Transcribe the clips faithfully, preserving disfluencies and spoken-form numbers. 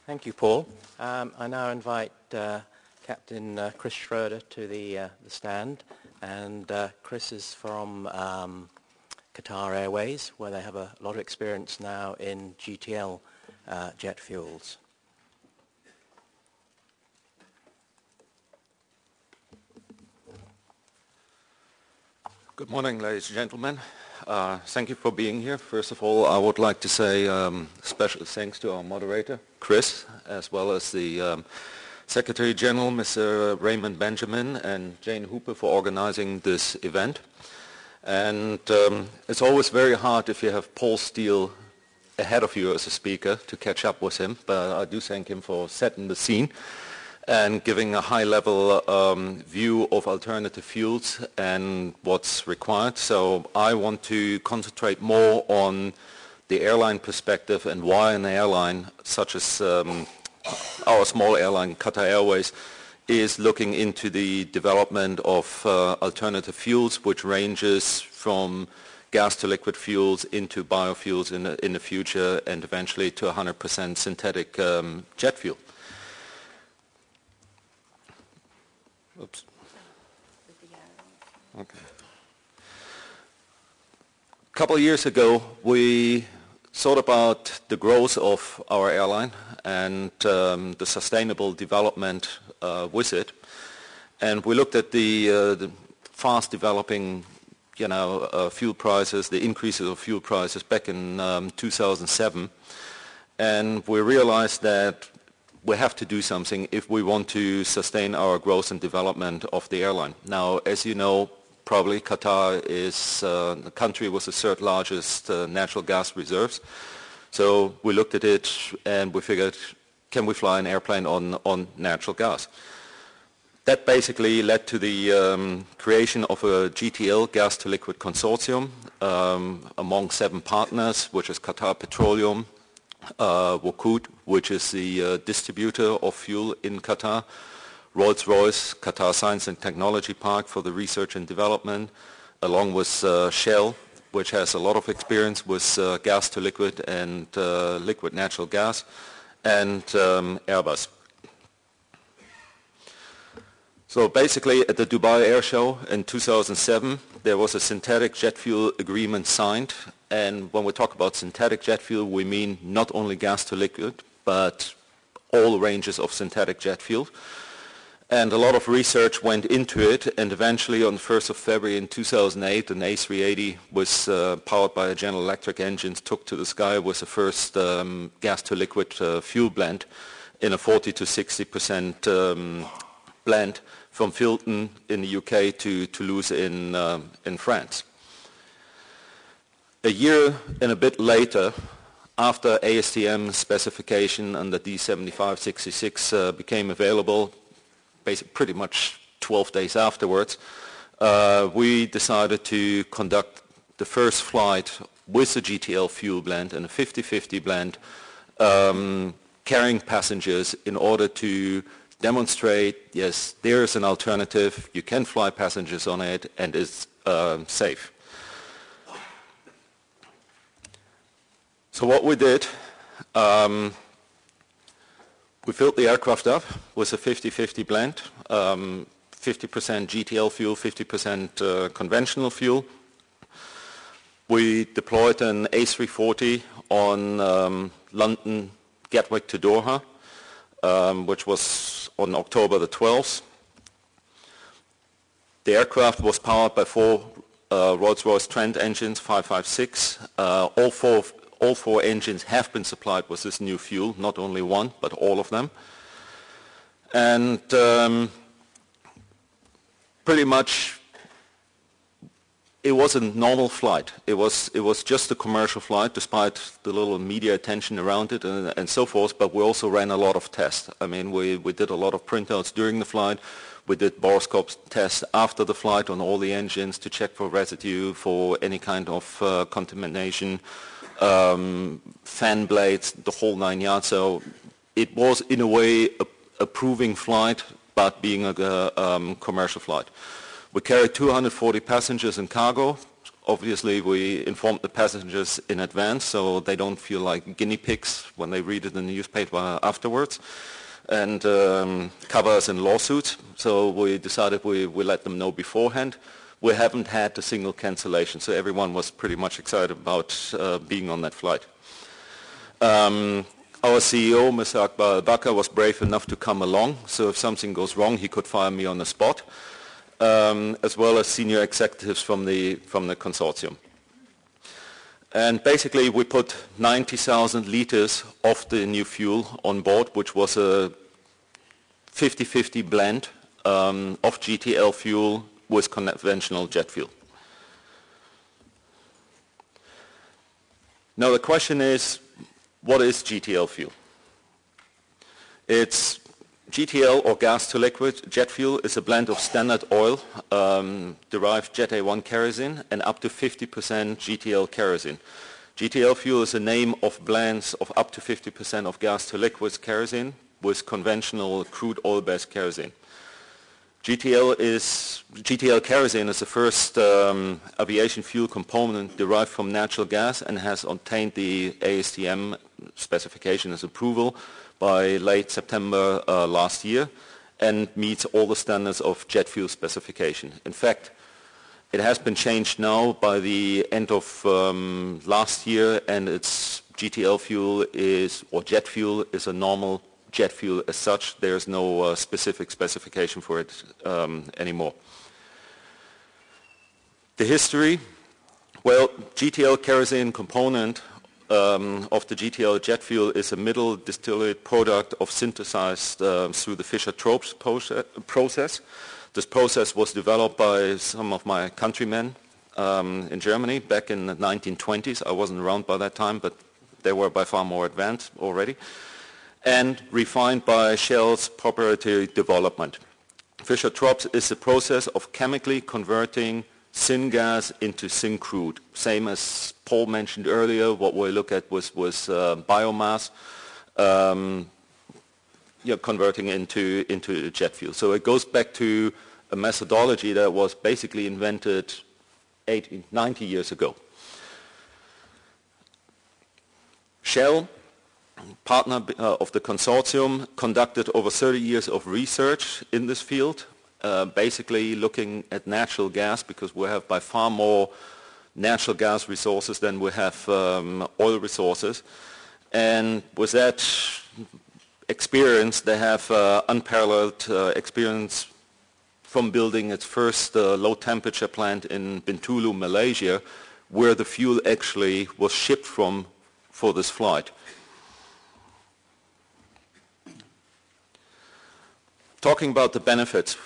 Thank you, Paul. Um, I now invite uh, Captain uh, Chris Schroeder to the, uh, the stand, and uh, Chris is from um, Qatar Airways, where they have a lot of experience now in G T L uh, jet fuels. Good morning, ladies and gentlemen. Uh, thank you for being here. First of all, I would like to say um, special thanks to our moderator, Chris, as well as the um, Secretary General, Mister Raymond Benjamin, and Jane Hooper for organizing this event. And um, it's always very hard if you have Paul Steele ahead of you as a speaker to catch up with him, but I do thank him for setting the scene and giving a high-level um, view of alternative fuels and what's required. So I want to concentrate more on the airline perspective and why an airline such as um, our small airline, Qatar Airways, is looking into the development of uh, alternative fuels, which ranges from gas to liquid fuels into biofuels in the, in the future, and eventually to one hundred percent synthetic um, jet fuel. Oops. Okay. A couple of years ago, we thought about the growth of our airline and um, the sustainable development uh, with it, and we looked at the, uh, the fast developing, you know, uh, fuel prices, the increases of fuel prices back in um, two thousand seven, and we realized that we have to do something if we want to sustain our growth and development of the airline. Now, as you know, probably Qatar is uh, the country with the third largest uh, natural gas reserves. So we looked at it and we figured, can we fly an airplane on, on natural gas? That basically led to the um, creation of a G T L, gas to liquid consortium, um, among seven partners, which is Qatar Petroleum, Uh, WOQOD, which is the uh, distributor of fuel in Qatar, Rolls-Royce, Qatar Science and Technology Park for the research and development, along with uh, Shell, which has a lot of experience with uh, gas to liquid and uh, liquid natural gas, and um, Airbus. So basically at the Dubai Air Show in two thousand seven, there was a synthetic jet fuel agreement signed. And when we talk about synthetic jet fuel, we mean not only gas to liquid, but all ranges of synthetic jet fuel. And a lot of research went into it, and eventually on the first of February in two thousand eight, an A three eighty was uh, powered by a General Electric engine, took to the sky with the first um, gas to liquid uh, fuel blend in a forty to sixty percent um, blend from Filton in the U K to Toulouse in, um, in France. A year and a bit later, after A S T M specification and the D seventy-five sixty-six uh, became available, basically pretty much twelve days afterwards, uh, we decided to conduct the first flight with the G T L fuel blend and a fifty fifty blend, um, carrying passengers in order to demonstrate, yes, there is an alternative, you can fly passengers on it, and it's uh, safe. So what we did, um, we filled the aircraft up with a fifty fifty blend, um, fifty percent G T L fuel, fifty percent uh, conventional fuel. We deployed an A three forty on um, London Gatwick to Doha, um, which was on October the twelfth. The aircraft was powered by four uh, Rolls-Royce Trent engines, five five six. Uh, all four All four engines have been supplied with this new fuel, not only one, but all of them. And um, pretty much it was a normal flight. It was, it was just a commercial flight, despite the little media attention around it and, and so forth, but we also ran a lot of tests. I mean, we, we did a lot of printouts during the flight. We did borescope tests after the flight on all the engines to check for residue, for any kind of uh, contamination. Um, fan blades, the whole nine yards. So it was in a way a, a proving flight, but being a uh, um, commercial flight. We carried two hundred forty passengers and cargo, Obviously, we informed the passengers in advance so they don't feel like guinea pigs when they read it in the newspaper afterwards and um, cover us in lawsuits. So we decided we, we let them know beforehand. We haven't had a single cancellation, so everyone was pretty much excited about uh, being on that flight. Um, our C E O, Mister Akbar Al-Bakr, was brave enough to come along, so if something goes wrong, he could fire me on the spot, um, as well as senior executives from the, from the consortium. And basically, we put ninety thousand liters of the new fuel on board, which was a fifty fifty blend um, of G T L fuel with conventional jet fuel. Now the question is, what is G T L fuel? It's G T L, or gas to liquid jet fuel, is a blend of standard oil, um, derived Jet A one kerosene, and up to fifty percent G T L kerosene. G T L fuel is a name of blends of up to fifty percent of gas to liquid kerosene with conventional crude oil-based kerosene. G T L is G T L kerosene is the first um, aviation fuel component derived from natural gas and has obtained the A S T M specification as approval by late September uh, last year and meets all the standards of jet fuel specification. In fact, it has been changed now by the end of um, last year, and its G T L fuel is, or jet fuel is a normal jet fuel as such. There's no uh, specific specification for it um, anymore. The history, well, G T L kerosene component um, of the G T L jet fuel is a middle distillate product of synthesized uh, through the Fischer-Tropsch process. This process was developed by some of my countrymen um, in Germany back in the nineteen twenties. I wasn't around by that time, but they were by far more advanced already, and refined by Shell's proprietary development. Fischer-Tropsch is the process of chemically converting syngas into syncrude. Same as Paul mentioned earlier, what we look at was, was uh, biomass, um, yeah, converting into, into jet fuel. So it goes back to a methodology that was basically invented eighty, ninety years ago. Shell, partner uh, of the consortium, conducted over thirty years of research in this field, uh, basically looking at natural gas, because we have by far more natural gas resources than we have um, oil resources. And with that experience, they have uh, unparalleled uh, experience from building its first uh, low temperature plant in Bintulu, Malaysia, where the fuel actually was shipped from for this flight. Talking about the benefits,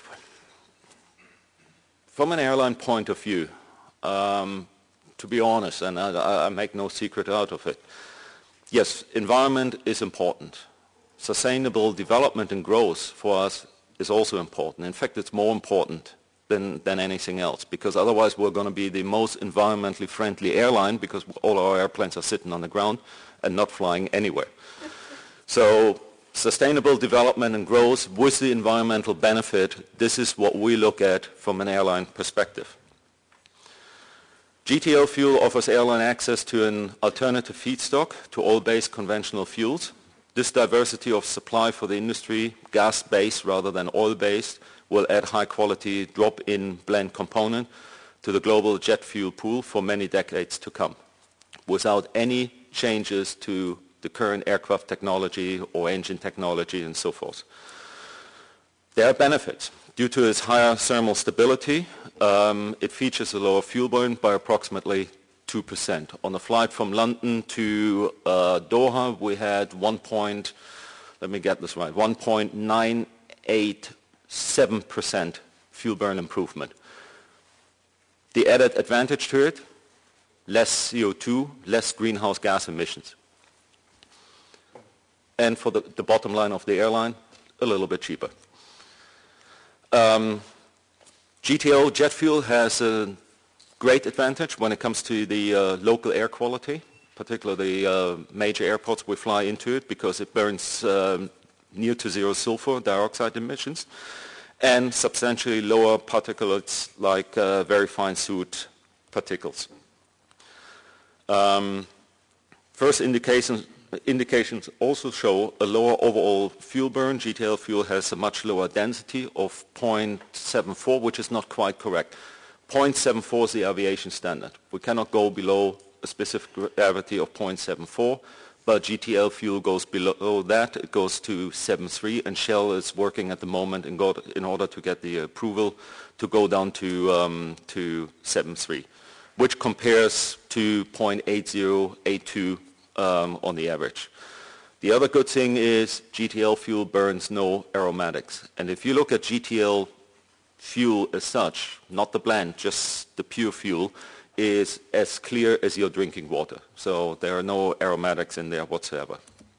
from an airline point of view, um, to be honest, and I, I make no secret out of it, yes, environment is important. Sustainable development and growth for us is also important. In fact, it's more important than, than anything else, because otherwise we're going to be the most environmentally friendly airline, because all our airplanes are sitting on the ground and not flying anywhere. So sustainable development and growth with the environmental benefit, this is what we look at from an airline perspective. G T L fuel offers airline access to an alternative feedstock to oil-based conventional fuels. This diversity of supply for the industry, gas-based rather than oil-based, will add high-quality drop-in blend component to the global jet fuel pool for many decades to come, without any changes to the current aircraft technology or engine technology and so forth. There are benefits. Due to its higher thermal stability, um, it features a lower fuel burn by approximately two percent. On the flight from London to uh, Doha, we had one point, let me get this right, one point nine eight seven percent fuel burn improvement. The added advantage to it, less C O two, less greenhouse gas emissions. And for the, the bottom line of the airline, a little bit cheaper. Um, G T L jet fuel has a great advantage when it comes to the uh, local air quality, particularly the uh, major airports we fly into it, because it burns um, near to zero sulfur dioxide emissions and substantially lower particulates like uh, very fine soot particles. Um, first indications, indications also show a lower overall fuel burn. G T L fuel has a much lower density of zero point seven four, which is not quite correct. zero point seven four is the aviation standard. We cannot go below a specific gravity of zero point seven four, but G T L fuel goes below that. It goes to seven point three, and Shell is working at the moment in, go in order to get the approval to go down to, um, to seven point three, which compares to zero point eight zero eight two um, on the average. The other good thing is G T L fuel burns no aromatics. And if you look at G T L fuel as such, not the blend, just the pure fuel, is as clear as your drinking water. So there are no aromatics in there whatsoever.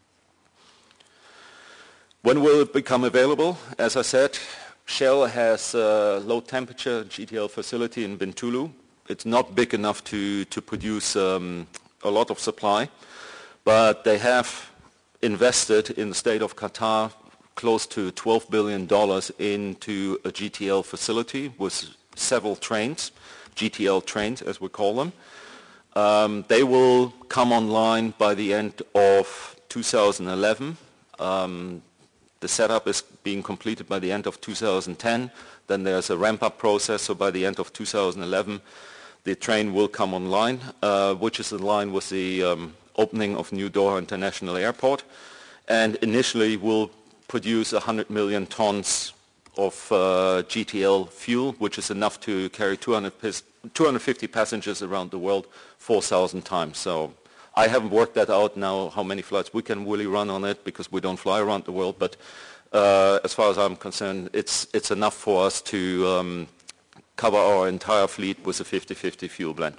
When will it become available? As I said, Shell has a low temperature G T L facility in Bintulu. It's not big enough to, to produce um, a lot of supply, but they have invested in the state of Qatar close to twelve billion dollars into a G T L facility with several trains, G T L trains as we call them. Um, they will come online by the end of two thousand eleven. Um, the setup is being completed by the end of two thousand ten. Then there's a ramp-up process, so by the end of two thousand eleven the train will come online, uh, which is in line with the um, opening of New Doha International Airport, and initially will produce one hundred million tons of uh, G T L fuel, which is enough to carry two hundred, two hundred fifty passengers around the world four thousand times. So I haven't worked that out now, how many flights we can really run on it, because we don't fly around the world, but uh, as far as I'm concerned, it's, it's enough for us to um, cover our entire fleet with a fifty fifty fuel blend.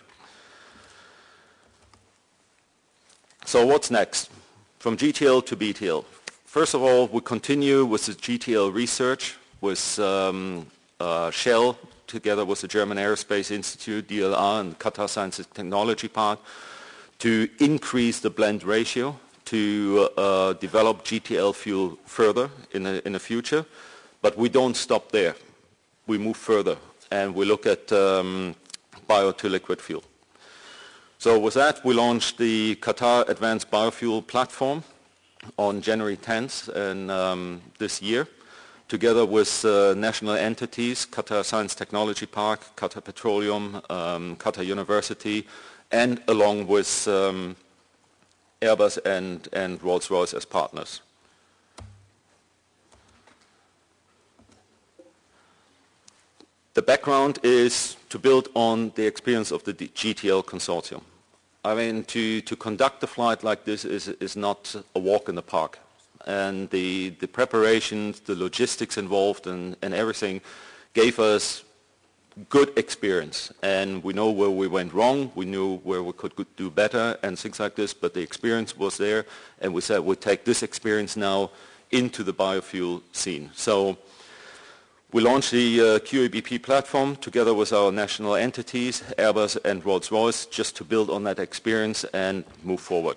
So what's next? From G T L to B T L. First of all, we continue with the G T L research with um, uh, Shell, together with the German Aerospace Institute, D L R, and Qatar Science and Technology Park, to increase the blend ratio, to uh, develop G T L fuel further in the, in the future. But we don't stop there. We move further, and we look at um, bio-to-liquid fuel. So with that, we launched the Qatar Advanced Biofuel Platform on January tenth and, um, this year, together with uh, national entities, Qatar Science Technology Park, Qatar Petroleum, um, Qatar University, and along with um, Airbus and, and Rolls-Royce as partners. The background is to build on the experience of the G T L consortium. I mean, to, to conduct a flight like this is, is not a walk in the park. And the, the preparations, the logistics involved, and, and everything gave us good experience. And we know where we went wrong, we knew where we could do better and things like this, but the experience was there, and we said we'll take this experience now into the biofuel scene. So we launched the uh, Q A B P platform together with our national entities, Airbus and Rolls-Royce, just to build on that experience and move forward.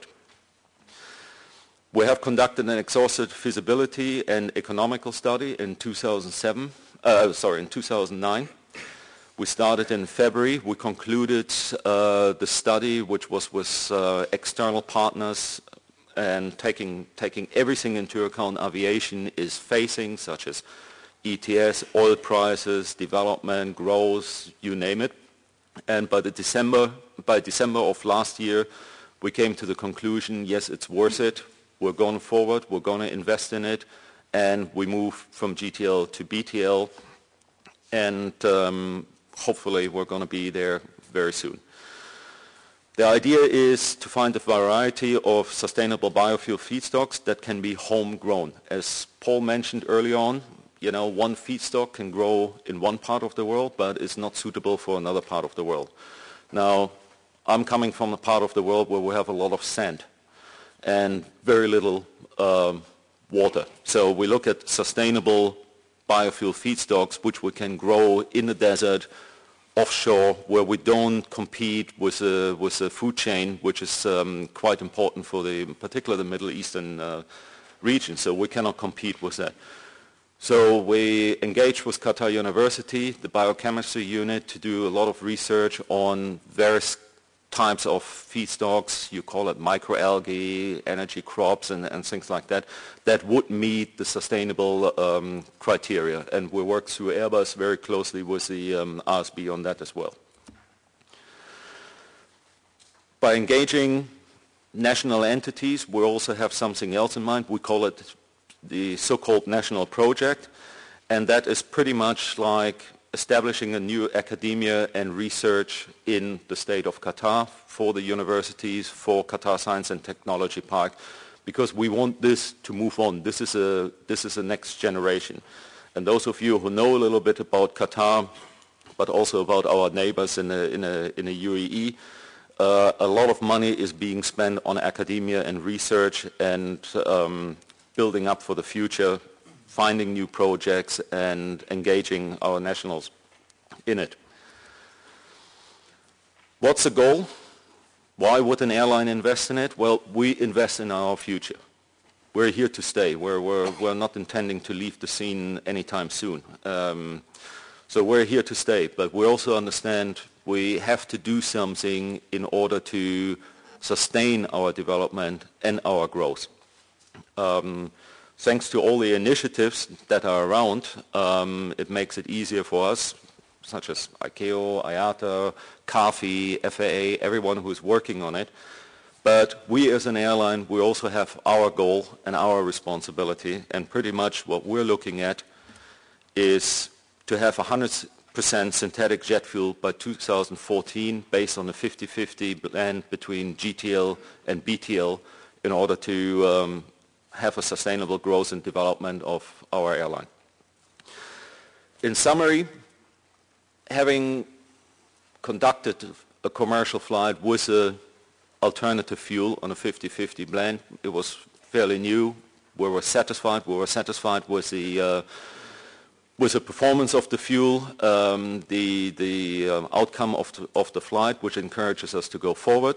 We have conducted an exhaustive feasibility and economical study in two thousand seven, uh, sorry, in two thousand nine. We started in February. We concluded uh, the study, which was with uh, external partners, and taking taking everything into account aviation is facing, such as E T S, oil prices, development, growth, you name it. And by the December, by December of last year, we came to the conclusion, yes, it's worth it. We're going forward, we're going to invest in it, and we move from G T L to B T L, and um, hopefully we're going to be there very soon. The idea is to find a variety of sustainable biofuel feedstocks that can be homegrown. As Paul mentioned early on, you know, one feedstock can grow in one part of the world, but is not suitable for another part of the world. Now, I'm coming from a part of the world where we have a lot of sand and very little um, water. So we look at sustainable biofuel feedstocks which we can grow in the desert, offshore, where we don't compete with a, with a food chain, which is um, quite important for the, in particular the Middle Eastern uh, region. So we cannot compete with that. So we engaged with Qatar University, the biochemistry unit, to do a lot of research on various types of feedstocks, you call it microalgae, energy crops, and, and things like that, that would meet the sustainable um, criteria. And we worked through Airbus very closely with the um, R S B on that as well. By engaging national entities, we also have something else in mind. We call it the so-called national project, and that is pretty much like establishing a new academia and research in the state of Qatar for the universities, for Qatar Science and Technology Park, because we want this to move on. This is a this is a next generation. And those of you who know a little bit about Qatar, but also about our neighbors in a, in a, in a U A E, uh, a lot of money is being spent on academia and research and um, building up for the future, finding new projects and engaging our nationals in it. What's the goal? Why would an airline invest in it? Well, we invest in our future. We're here to stay. We're, we're, we're not intending to leave the scene anytime soon. Um, so we're here to stay, but we also understand we have to do something in order to sustain our development and our growth. Um, Thanks to all the initiatives that are around, um, it makes it easier for us, such as I C A O, I A T A, CAFI, F A A, everyone who is working on it. But we as an airline, we also have our goal and our responsibility, and pretty much what we're looking at is to have one hundred percent synthetic jet fuel by two thousand fourteen based on a fifty fifty blend between G T L and B T L in order to um, have a sustainable growth and development of our airline. In summary, having conducted a commercial flight with an alternative fuel on a fifty fifty blend, it was fairly new. We were satisfied. We were satisfied with the uh, with the performance of the fuel, um, the the um, outcome of the, of the flight, which encourages us to go forward.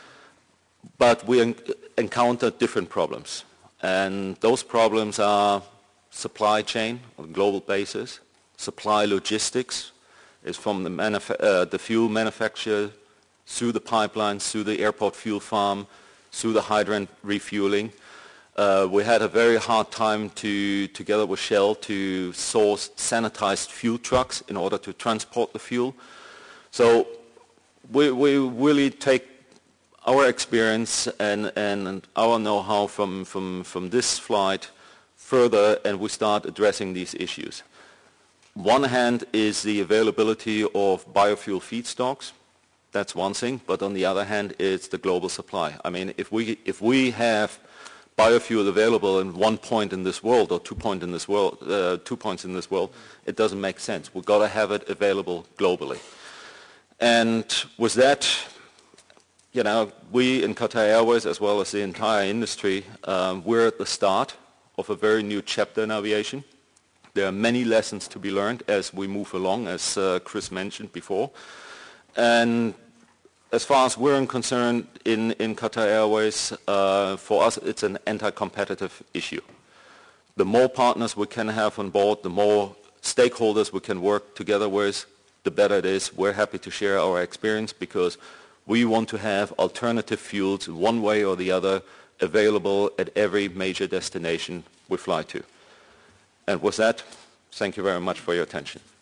But we en encountered different problems. And those problems are supply chain on a global basis, supply logistics is from the, manuf uh, the fuel manufacturer through the pipelines, through the airport fuel farm, through the hydrant refueling. Uh, we had a very hard time to, together with Shell, to source sanitized fuel trucks in order to transport the fuel. So we, we really take our experience and, and our know-how from, from, from this flight further, and we start addressing these issues. One hand is the availability of biofuel feedstocks. That's one thing, but on the other hand, it's the global supply. I mean, if we, if we have biofuel available in one point in this world or two, point in this world, uh, two points in this world, it doesn't make sense. We've got to have it available globally. And with that, you know, we in Qatar Airways, as well as the entire industry, um, we're at the start of a very new chapter in aviation. There are many lessons to be learned as we move along, as uh, Chris mentioned before. And as far as we're concerned in, in Qatar Airways, uh, for us it's an anti-competitive issue. The more partners we can have on board, the more stakeholders we can work together with, the better it is. We're happy to share our experience because we want to have alternative fuels one way or the other available at every major destination we fly to. And with that, thank you very much for your attention.